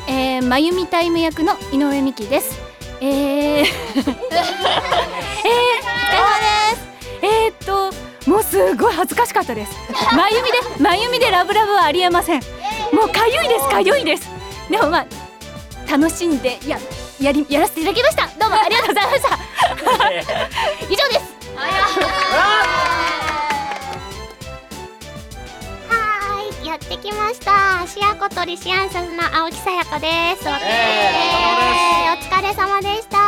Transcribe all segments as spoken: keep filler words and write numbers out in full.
えー、まゆみタイム役の井上美希です。えー、えー、お疲れ様です。えー、っともうすごい恥ずかしかったです。まゆみでまゆみでラブラブはありえません。もうかゆいですかゆいです。でもまあ楽しんでややりやらせていただきました。どうもありがとうございました。以上です。 やってきました。シアコとリシアンサスの青木さやかです。 えー、お疲れ様でした。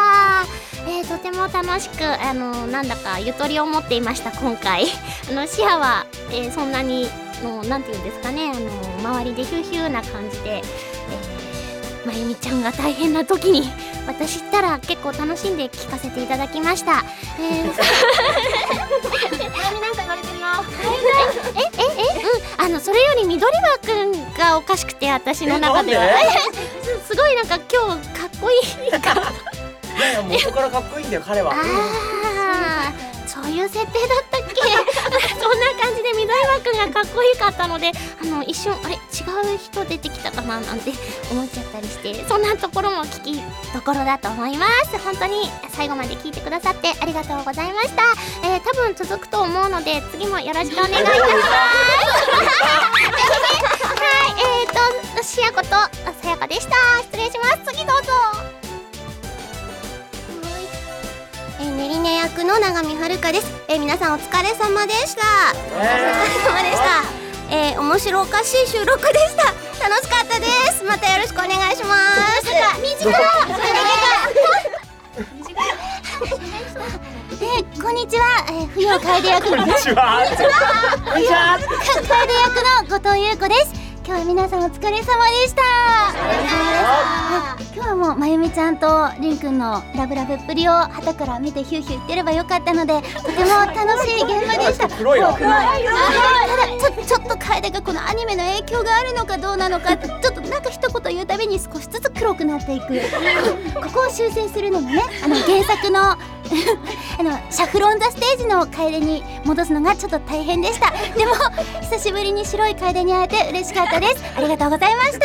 えー、とても楽しく、あのなんだかゆとりを持っていました。今回あのシアは、えー、そんなにのなんていうんですかね、あの周りでヒューヒューな感じで、えー、まゆみちゃんが大変な時に私ったら結構楽しんで聞かせていただきました。えー、なんか言われてるな。えええうん、あのそれより緑葉くんがおかしくて、私の中ではすごいなんか今日かっこいいかいやいや元からかっこいいんだよ彼は。 ああ、そういう設定だったっけそんな感じで緑葉くんがかっこいいかったので、あの一瞬あれ違う人出てきたかななんて思っちゃったりして、そんなところも聞きどころだと思います。本当に最後まで聞いてくださってありがとうございました。えー、多分続くと思うので次もよろしくお願いいたしますはい、えーとしやことさやかでした。失礼します。次どうぞ。えー、ねりね役の永見遥です。えー、皆さんお疲れ様でした。お疲れ様でした。えー、面白おかしい収録でした。楽しかったです。またよろしくお願いします。短いえー、こんにちは。えー、冬を楓役のこんにちは。こんにちは。楓役の後藤優子です。今日は皆さんお疲れ様でした。今日はもうまゆみちゃんとりんくんのラブラブっぷりを旗から見てヒューヒュー言ってればよかったので、とても楽しい現場でした。 黒いな。 ただちょちょっと楓がこのアニメの影響があるのかどうなのか、ちょっとなんか一言言うたびに少しずつ黒くなっていくここを修正するのがね、あの原作のあのシャフロン・ザ・ステージの楓に戻すのがちょっと大変でした。でも久しぶりに白い楓に会えて嬉しかったです。ありがとうございました。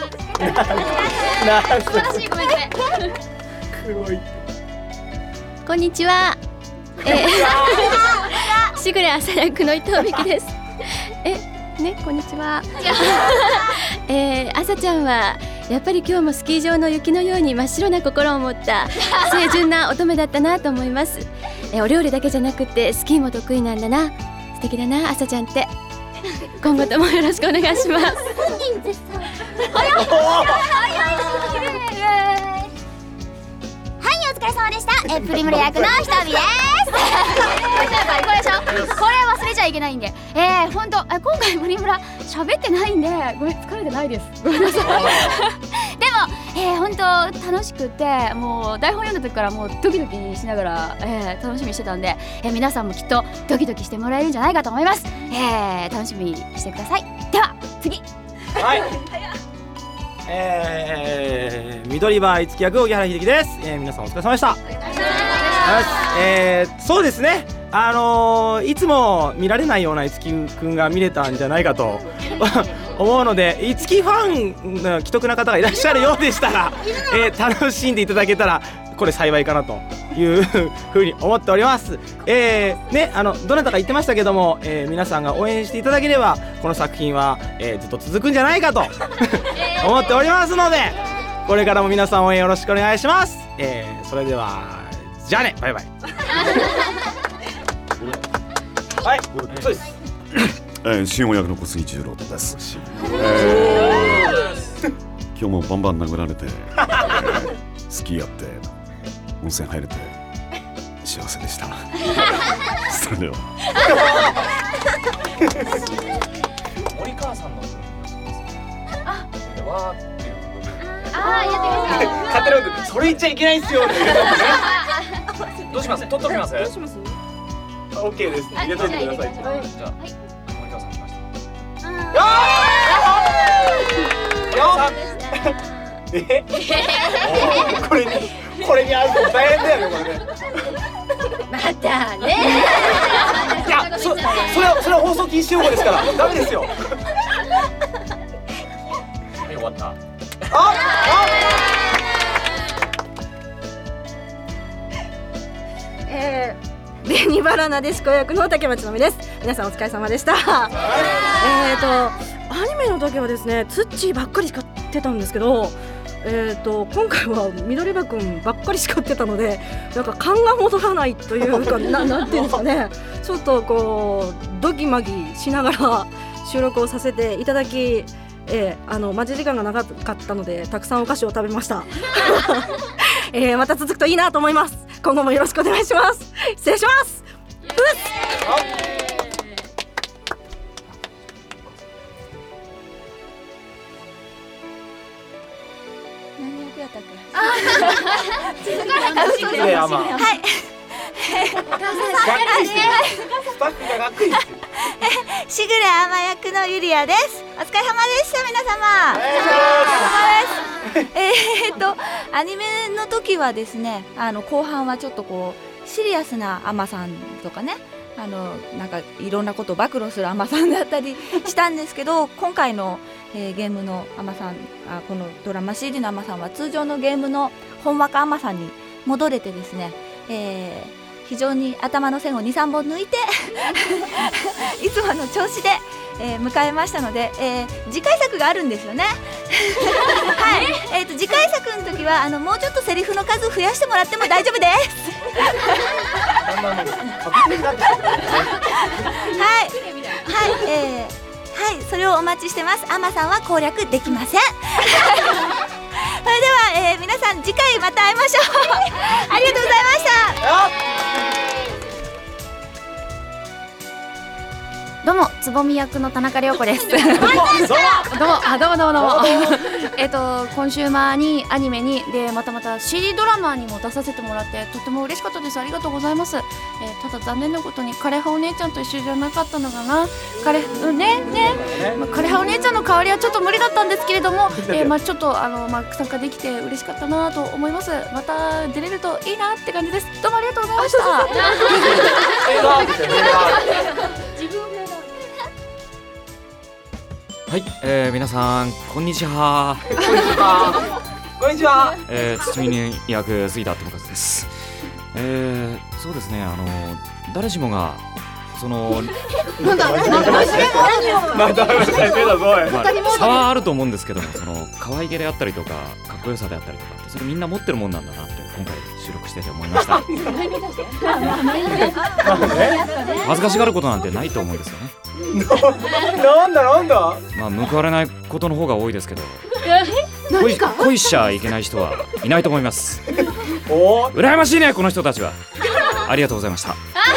素晴らしいコメントね。 黒い。 こんにちは。えー、しぐれ朝役の伊藤美希です。え、ね、こんにちは。えー、朝ちゃんはやっぱり今日もスキー場の雪のように真っ白な心を持った清純な乙女だったなと思います。えー、お料理だけじゃなくてスキーも得意なんだな。素敵だな、朝ちゃんって。今後ともよろしくお願いします。 本人絶賛。はい、お疲れ様でした。えー、プリムレ役のひとみです。 これでしょ、これ忘れちゃいけないんで、えー、ほんと今回プリムラ喋ってないんでごめん、疲れてないです。ごめんなさいでも、えー、ほんと楽しくて、もう台本読んだ時からもうドキドキしながら、えー、楽しみにしてたんで、えー、皆さんもきっとドキドキしてもらえるんじゃないかと思います。えー、楽しみにしてください。では次。 はいえー、緑葉いつき役荻原秀樹です。えー、皆さんお疲れ様でした。えー、そうですね、あのー、いつも見られないようないつきくんが見れたんじゃないかと思うので、いつきファンの既得な方がいらっしゃるようでしたら、えー、楽しんでいただけたらこれ幸いかなというふうに思っております。えー、ね、あのどなたか言ってましたけども、えー、皆さんが応援していただければこの作品は、えー、ずっと続くんじゃないかと思っておりますので、これからも皆さん応援よろしくお願いします。えー、それではじゃあね、バイバイはい、そうです。 えー、新尾役の小杉十郎です。えー、今日もバンバン殴られて、えー、スキーやって温泉入れて幸せでした。それでは森川さんのあわーっていうあー、やってください。 勝手なことそれ言っちゃいけないんすよどうします？取っときます？どうします？オッケーです。入れといてください。じゃあ、森川さん来ました。よーえこれにこれに合うと大変だよね、これね。 またねいや、そそれはそれは放送禁止用語ですからダメですよ。はい、終わった。あえー、ニバラなでしこ役の竹町のみです。皆さんお疲れ様でした。えーとアニメの時はですねツッチーばっかり叱ってたんですけど、えーと今回は緑葉くんばっかり叱ってたので、なんか勘が戻らないというかな、なんていうんですかね、ちょっとこうドギマギしながら収録をさせていただき、えー、あの待ち時間が長かったのでたくさんお菓子を食べました、えー、また続くといいなと思います。今後もよろしくお願いします。失礼します。 何役やったっけ？ 失礼アマン。 はい。 スタッフががっくり。 しぐれあま役のゆりやです。お疲れ様でした皆様。お疲れ様です。えーっとアニメの時はですね、あの後半はちょっとこうシリアスなアマさんとかね、あのなんかいろんなことを暴露するアマさんだったりしたんですけど、今回の、えー、ゲームのアマさん、あこのドラマ シーディー のアマさんは通常のゲームのほんわかアマさんに戻れてですね、えー非常に頭の線を にさんぼん抜いていつもの調子で、えー、迎えましたので、えー、次回作があるんですよねはい、えー、と次回作の時はあのもうちょっとセリフの数を増やしてもらっても大丈夫ですはいはい、えー、はい、それをお待ちしてます。アマさんは攻略できませんそれでは、えー、皆さん次回また会いましょうありがとうございました。 どうもつぼみ役の田中涼子ですどうもあどうもどうもどうもえっとコンシューマーにアニメにでまたまた シーディー ドラマにも出させてもらってとても嬉しかったです。ありがとうございます。えー、ただ残念なことに枯葉お姉ちゃんと一緒じゃなかったのかな。枯葉うんねね、まあ、枯葉お姉ちゃんの代わりはちょっと無理だったんですけれども、えー、まあちょっとあのまあ参加できて嬉しかったなと思います。また出れるといいなって感じです。どうもありがとうございましたはい、えー、皆さんこんにちは。 こんにちは。こんにちは。 えー、堤に役杉田智和です。えー、そうですね、あの誰しもがそのなんだなんだまた差はあると思うんですけども、その可愛げであったりとかかっこよさであったりとかってそれみんな持ってるもんなんだなって今回収録してて思いました。恥ずかしがることなんてないと思うんですよね。 なんだなんだ。 まあ報われないことの方が多いですけど、恋恋しちゃいけない人はいないと思います。 おー羨ましいねこの人たちは。ありがとうございました。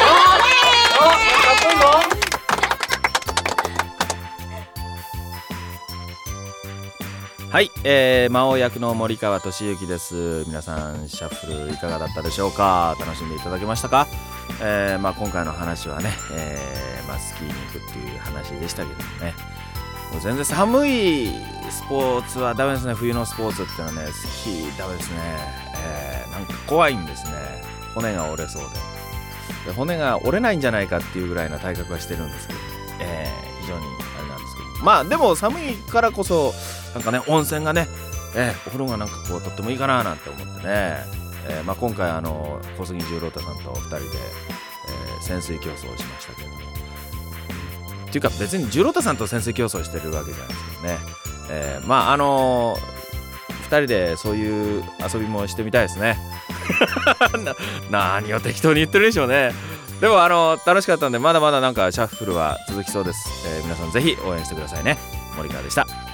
はい、えー、魔王役の森川俊之です。皆さんシャッフルいかがだったでしょうか。楽しんでいただけましたか。えーまあ、今回の話はね、えーまあ、スキーに行くっていう話でしたけどもね、もう全然寒いスポーツはダメですね。冬のスポーツってのはね、スキーダメですね。えー、なんか怖いんですね。骨が折れそうで、で骨が折れないんじゃないかっていうぐらいな体格はしてるんですけど、えー、非常にあれなんですけど、まあでも寒いからこそなんかね、温泉がね、えー、お風呂がなんかこうとってもいいかななんて思ってね、えーまあ、今回あの小杉十郎太さんとふたりで、えー、潜水競争をしましたけども、っていうか別に十郎太さんと潜水競争してるわけじゃないですけどね、えー、まああのー、ふたりでそういう遊びもしてみたいですねな何を適当に言ってるでしょうね。でもあのー、楽しかったんで、まだまだなんかシャッフルは続きそうです。えー、皆さんぜひ応援してくださいね。森川でした。